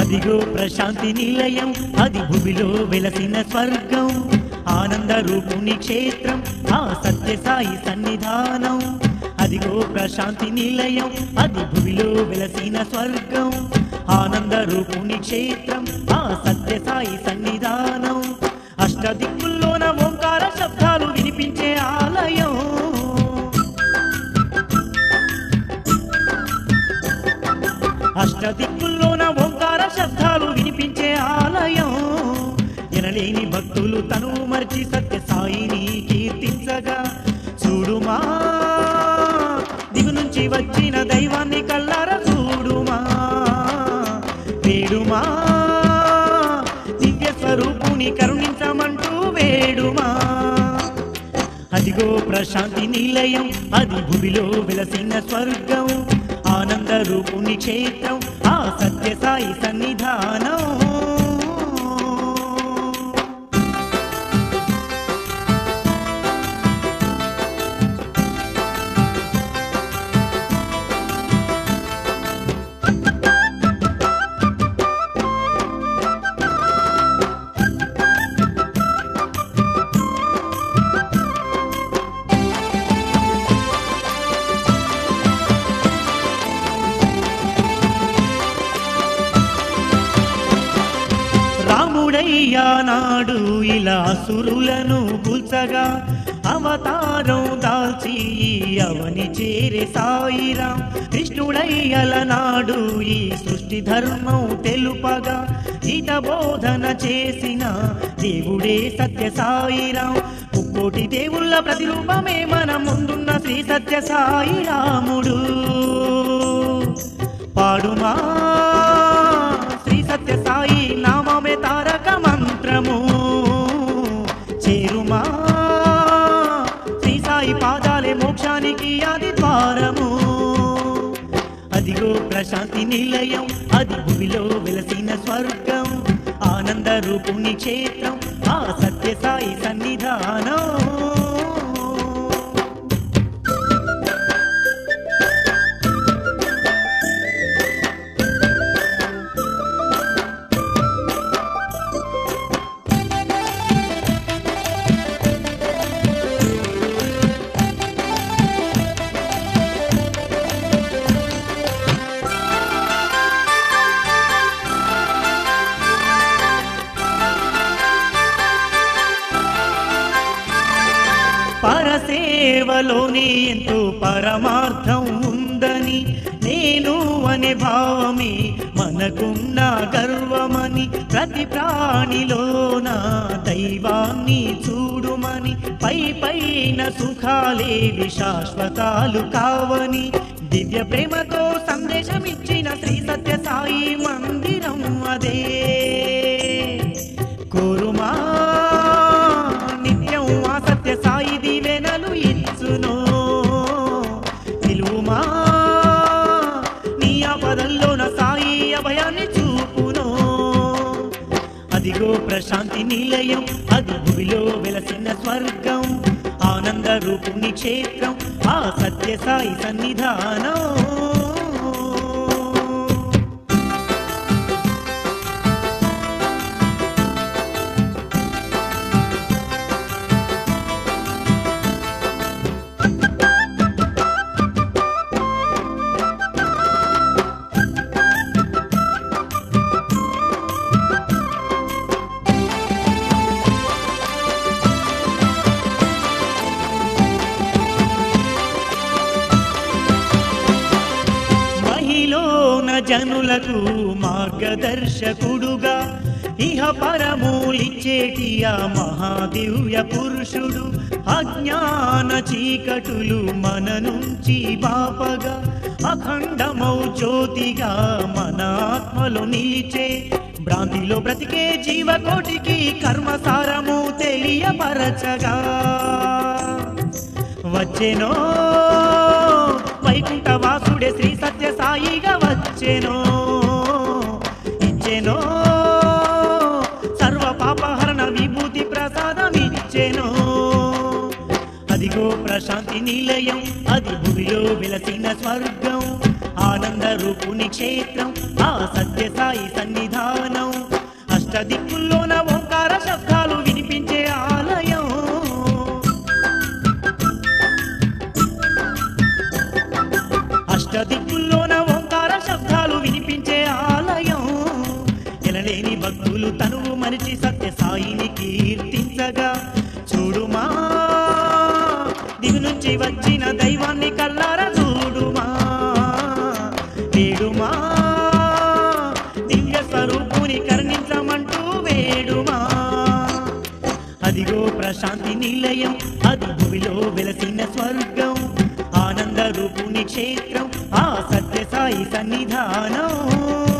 అదిగో ప్రశాంతి నిలయం అది భూమిలో వెలసిన స్వర్గం ఆనంద రూపుని క్షేత్రం ఆ సత్య సాయి సన్నిధానం అదిగో ప్రశాంతి నిలయం అది భూమిలో వెలసిన స్వర్గం ఆనంద రూపుని క్షేత్రం ఆ సత్య సాయి సన్నిధానం అష్టదిక్కుల్లోన ఓంకార శబ్దాలు వినిపించే ఆలయం అష్టదిక్కుల్లోన ఓంకార శబ్దాలు వినిపించే ఆలయం ఎనలేని భక్తులు తను మర్చి సత్య సాయిని కీర్తించగా చూడుమా దిగు నుంచి వచ్చిన దైవాన్ని కల్లార చూడుమా వేడుమా దివ్య స్వరూపుని కరుణించమంటూ వేడుమా అదిగో ప్రశాంతి నిలయం అది భూమిలో వెలసిన స్వర్గం ఆనంద రూపుని క్షేత్రం ఆ సత్య సాయి సన్నిధానం రాముడయ్యా నాడు ఇలా అసురులను కూల్చగా అవతారం దాల్చి అవని చేరే సాయిరాం కృష్ణుడయ్యల నాడు ఈ సృష్టి ధర్మం తెలుపగా గీత బోధన చేసిన దేవుడే సత్య సాయిరాం ముక్కోటి దేవుళ్ళ ప్రతిరూపమే మన ముందున్న శ్రీ సత్య సాయిరాముడు పాడుమా శ్రీ సత్య సాయి నామమే తారక మంత్రము చేరుమా శ్రీ సాయి పాదాలే మోక్షానికి ఆది ద్వారము అదిగో ప్రశాంతి నిలయం అది భూమిలో వెలసిన స్వర్గం ఆనంద రూపుని క్షేత్రం ఆ సత్య సాయి సన్నిధానం పరసేవలోనే ఎంతో పరమార్థం ఉందని నేను అనే భావమే మనకున్న గర్వమని ప్రతి ప్రాణిలోన దైవాన్ని చూడుమని పై పైన సుఖాలేవి శాశ్వతాలు కావని దివ్య ప్రేమతో సందేశం ఇచ్చిన శ్రీ సత్య సాయి మందిరం అదే కోరుమా నిత్యం ఆ సత్య సాయి దీవెనలు ఇచ్చును నిలువుమా నీ ఆపదల్లోన సాయి అభయాన్ని చూపును అదిగో ప్రశాంతి నిలయం అది భూమిలో వెలసిన స్వర్గం ఆనంద రూపుని క్షేత్రం ఆ సత్య సాయి సన్నిధానం జనులకు మార్గదర్శకుడుగా ఇహ పరమూలిచ్చేటి ఆ మహాదివ్య పురుషుడు అజ్ఞాన చీకటులు మన నుంచి బాపగా అఖండమౌ జ్యోతిగా మన ఆత్మలో నిలిచే భ్రాంతిలో బ్రతికే జీవకోటికి కర్మసారము తెలియపరచగా వచ్చెనో వైకుంఠ వాసుడే శ్రీ సత్య సాయిగా వచ్చెనో ఇచ్చెనో సర్వ పాపహరణ విభూతి ప్రసాదం ఇచ్చెనో అదిగో ప్రశాంతి నిలయం అది భూమిలో వెలసిన స్వర్గం ఆనంద రూపుని క్షేత్రం ఆ సత్యసాయి సన్నిధానం అష్టదిక్కుల్లోన ఓంకార శబ్దాలు వినిపించే ఆలయం అష్టదిక్కుల్లోన ఓంకార శబ్దాలు వినిపించే ఆలయం ఎనలేని భక్తులు తనువు మరిచి సత్యసాయిని కీర్తించగా చూడుమా దిగు నుంచి వచ్చిన దైవాన్ని కల్లారా చూడుమా వేడుమా దివ్య స్వరూపుని కరుణించమంటూ వేడుమా అదిగో ప్రశాంతి నిలయం అది భూమిలో వెలసిన స్వర్గం ఆనంద రూపుని క్షేత్రం ఆ సత్యసాయి సన్నిధానం